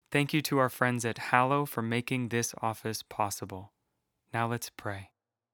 Thank you to our friends at Hallow for making this office possible. Now let's pray.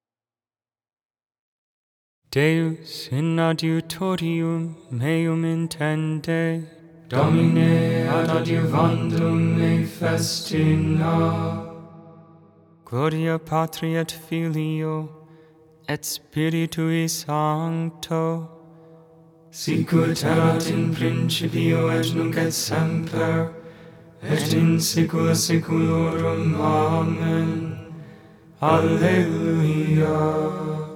Deus in adiutorium meum intende, Domine ad adiuvandum me festina. Gloria Patri et Filio et Spiritui Sancto, sicut erat in principio et nunc et semper, et in saecula saeculorum. Amen. Alleluia.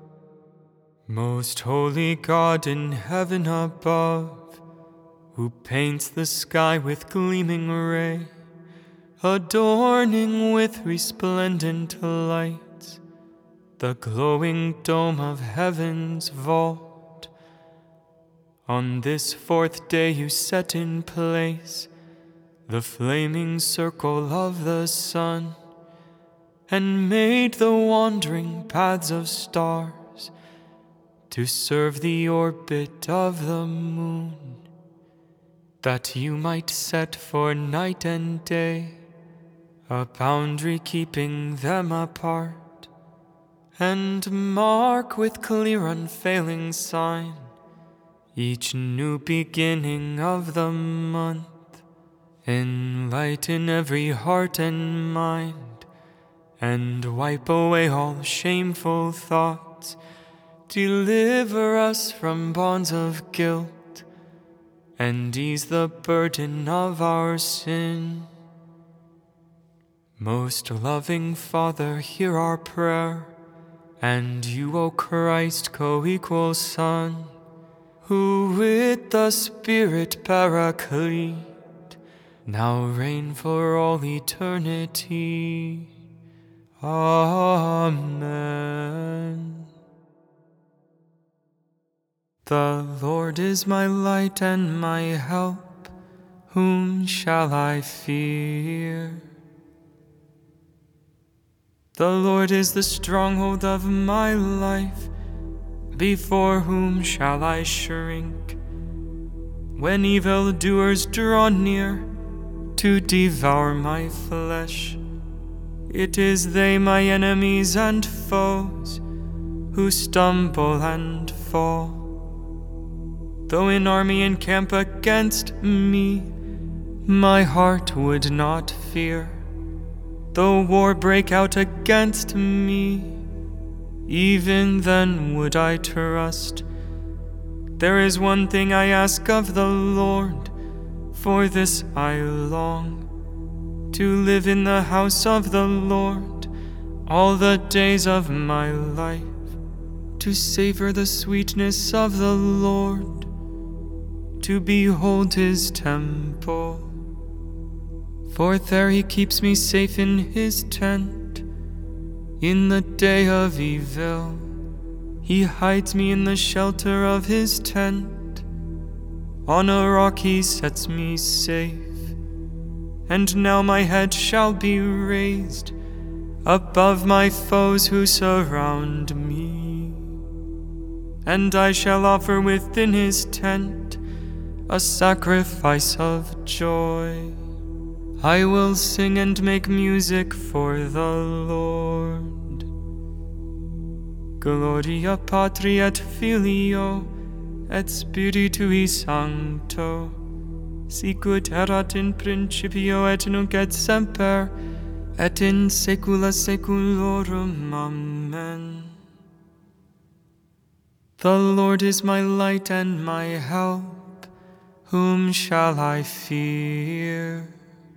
Most holy God in heaven above, who paints the sky with gleaming ray, adorning with resplendent lights the glowing dome of heaven's vault. On this fourth day you set in place the flaming circle of the sun, and made the wandering paths of stars to serve the orbit of the moon, that you might set for night and day a boundary keeping them apart, and mark with clear unfailing sign each new beginning of the month. Enlighten every heart and mind, and wipe away all shameful thoughts. Deliver us from bonds of guilt, and ease the burden of our sin. Most loving Father, hear our prayer, and you, O Christ, co-equal Son, who with the Spirit Paraclete now reign for all eternity. Amen. The Lord is my light and my help. Whom shall I fear? The Lord is the stronghold of my life. Before whom shall I shrink? When evildoers draw near to devour my flesh, it is they, my enemies and foes, who stumble and fall. Though an army encamp against me, my heart would not fear. Though war break out against me, even then would I trust. There is one thing I ask of the Lord, for this I long, to live in the house of the Lord all the days of my life, to savor the sweetness of the Lord, to behold his temple. For there he keeps me safe in his tent. In the day of evil, he hides me in the shelter of his tent. On a rock he sets me safe. And now my head shall be raised above my foes who surround me. And I shall offer within his tent a sacrifice of joy. I will sing and make music for the Lord. Gloria Patri et Filio et Spiritui Sancto, sicut erat in principio et nunc et semper, et in saecula saeculorum. Amen. The Lord is my light and my help. Whom shall I fear?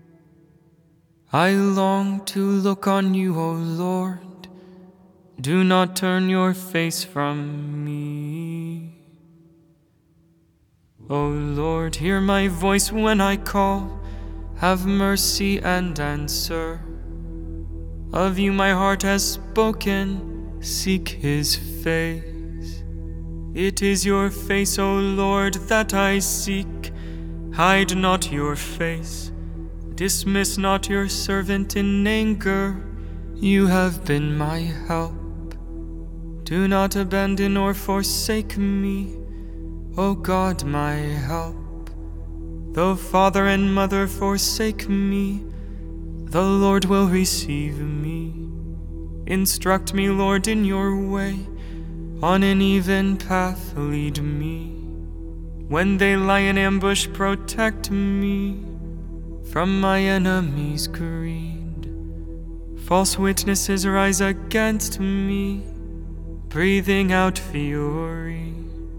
I long to look on you, O Lord. Do not turn your face from me. O Lord, hear my voice when I call. Have mercy and answer. Of you my heart has spoken. Seek his face. It is your face, O Lord, that I seek. Hide not your face. Dismiss not your servant in anger. You have been my help. Do not abandon or forsake me, O God, my help. Though father and mother forsake me, the Lord will receive me. Instruct me, Lord, in your way, on an even path lead me. When they lie in ambush, protect me from my enemies' greed. False witnesses rise against me, breathing out fury.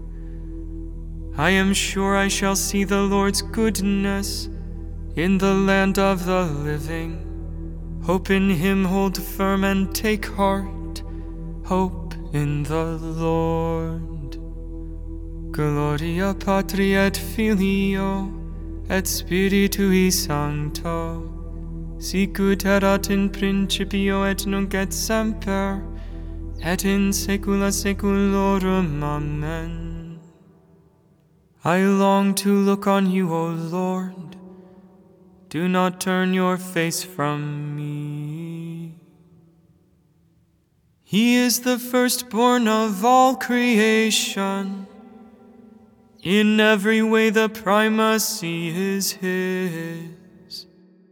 I am sure I shall see the Lord's goodness in the land of the living. Hope in him, hold firm and take heart. Hope in the Lord. Gloria Patri et Filio et Spiritui Sancto, sicut erat in principio et nunc et semper, et in saecula saeculorum. Amen. I long to look on you, O Lord. Do not turn your face from me. He is the firstborn of all creation. In every way the primacy is his.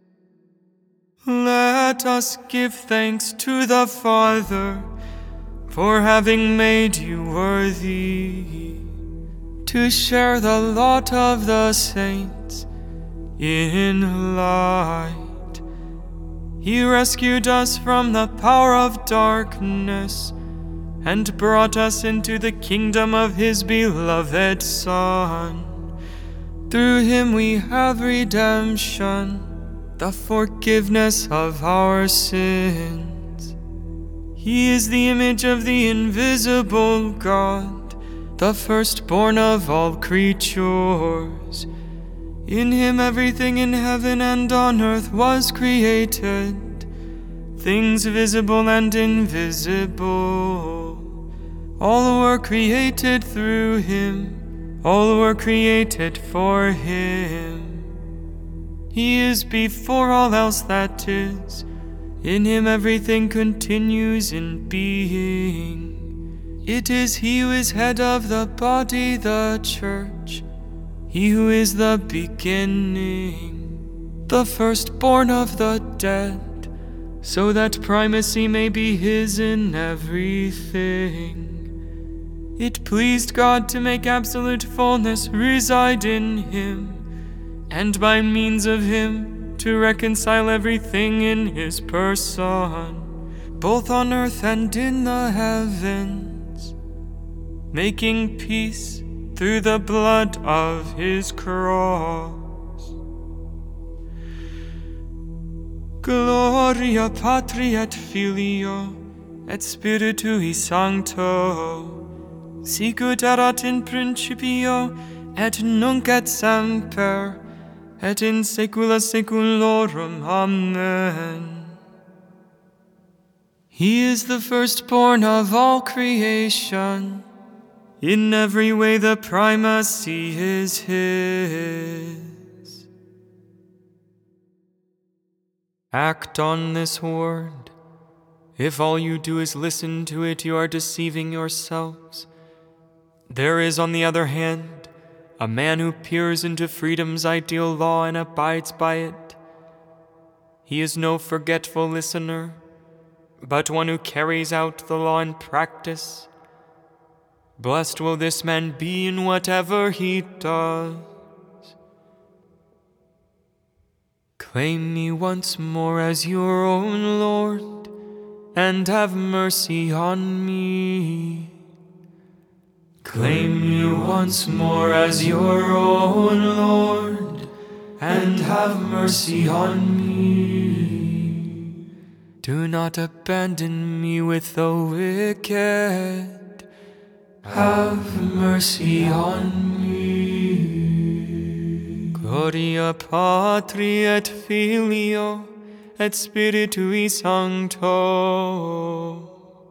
Let us give thanks to the Father for having made you worthy to share the lot of the saints in light. He rescued us from the power of darkness and brought us into the kingdom of his beloved Son. Through him we have redemption, the forgiveness of our sins. He is the image of the invisible God, the firstborn of all creatures. In him everything in heaven and on earth was created, things visible and invisible. All were created through him, all were created for him. He is before all else that is. In him everything continues in being. It is he who is head of the body, the church, he who is the beginning, the firstborn of the dead, so that primacy may be his in everything. It pleased God to make absolute fullness reside in him, and by means of him to reconcile everything in his person, both on earth and in the heavens, making peace through the blood of his cross. Gloria Patri et Filio et Spiritui Sancto, sicut erat in principio et nunc et semper, et in saecula saeculorum. Amen. He is the firstborn of all creation. In every way the primacy is his. Act on this word. If all you do is listen to it, you are deceiving yourselves. There is, on the other hand, a man who peers into freedom's ideal law and abides by it. He is no forgetful listener, but one who carries out the law in practice. Blessed will this man be in whatever he does. Claim me once more as your own Lord, and have mercy on me. Claim me once more as your own Lord, and have mercy on me. Do not abandon me with the wicked. Have mercy on me. Gloria Patri et Filio et Spiritui Sancto.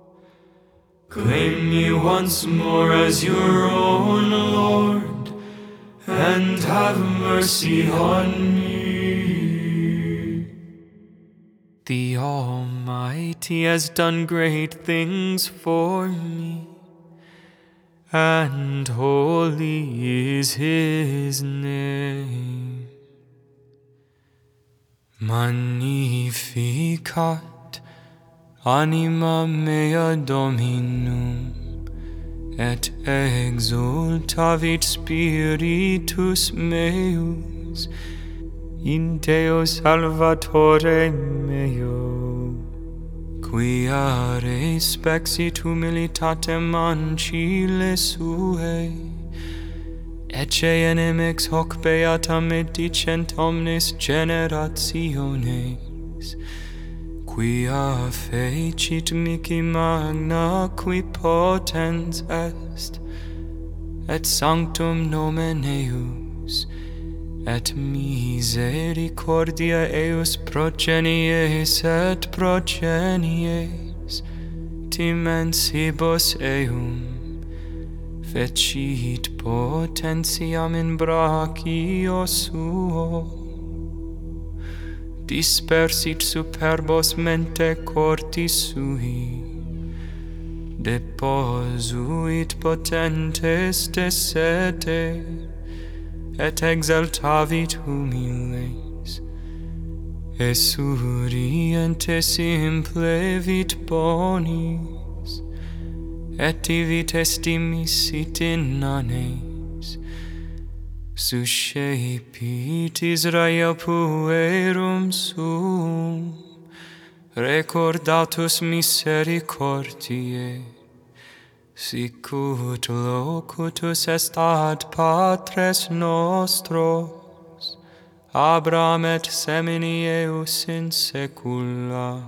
Claim me once more as your own Lord, and have mercy on me. The Almighty has done great things for me, and holy is his name. Magnificat anima mea Dominum, et exultavit spiritus meus in Deo Salvatore meo, quia respexit humilitatem ancile suae, ecce enemex hoc beata medicent omnes generationes, quia fecit mihi magna qui potens est, et sanctum nomen eius, et misericordia eius progenies et progenies dimensibus eum, fecit potentiam in brachio suo, dispersit superbos mente cortis sui, deposuit potentes de sete, et exaltavit humiles, esuriente simple vit bonis, et divit estimissit innanes, suscepit Israel puerum suum, recordatus misericordiae, sicut locutus est ad patres nostros, Abraham et semini eius in saecula.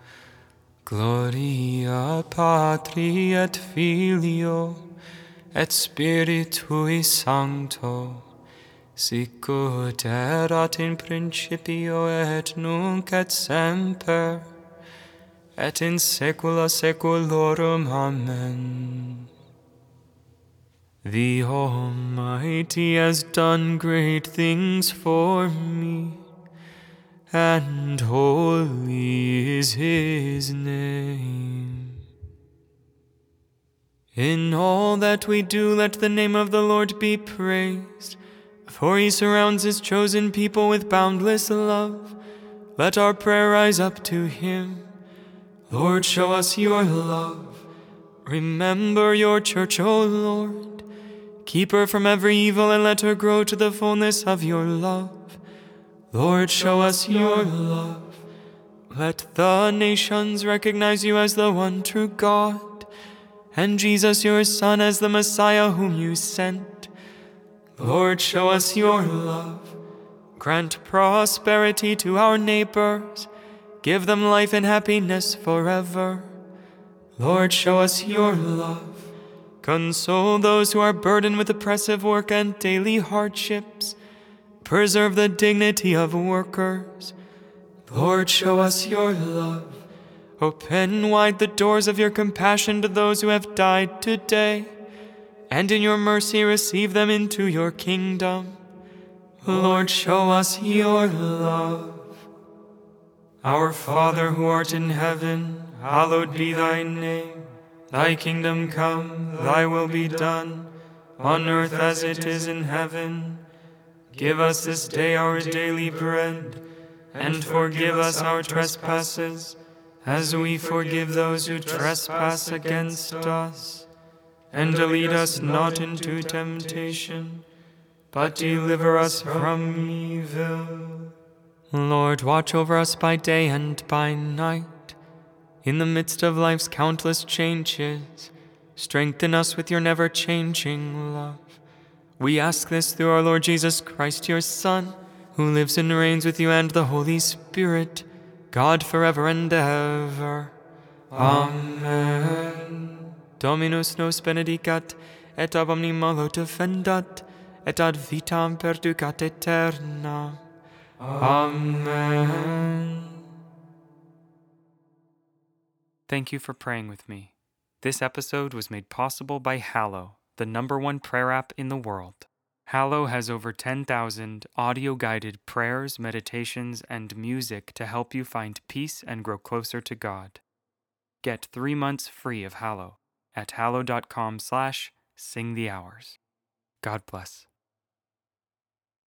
Gloria Patri et Filio et Spiritui Sancto, sicut erat in principio et nunc et semper, et in saecula saeculorum. Amen. The Almighty has done great things for me, and holy is His name. In all that we do, let the name of the Lord be praised, for He surrounds His chosen people with boundless love. Let our prayer rise up to Him. Lord, show us your love. Remember your church, O Lord. Keep her from every evil and let her grow to the fullness of your love. Lord, show us your love. Let the nations recognize you as the one true God, and Jesus your Son as the Messiah whom you sent. Lord, show us your love. Grant prosperity to our neighbors. Give them life and happiness forever. Lord, show us your love. Console those who are burdened with oppressive work and daily hardships. Preserve the dignity of workers. Lord, show us your love. Open wide the doors of your compassion to those who have died today, and in your mercy receive them into your kingdom. Lord, show us your love. Our Father who art in heaven, hallowed be thy name. Thy kingdom come, thy will be done, on earth as it is in heaven. Give us this day our daily bread, and forgive us our trespasses, as we forgive those who trespass against us. And lead us not into temptation, but deliver us from evil. Lord, watch over us by day and by night. In the midst of life's countless changes, strengthen us with your never-changing love. We ask this through our Lord Jesus Christ, your Son, who lives and reigns with you and the Holy Spirit, God forever and ever. Amen. Dominus nos benedicat, et ab omni malo defendat, et ad vitam perducat aeternam. Amen. Thank you for praying with me. This episode was made possible by Hallow, the #1 prayer app in the world. Hallow has over 10,000 audio-guided prayers, meditations, and music to help you find peace and grow closer to God. Get 3 months free of Hallow at hallow.com/singthehours. God bless.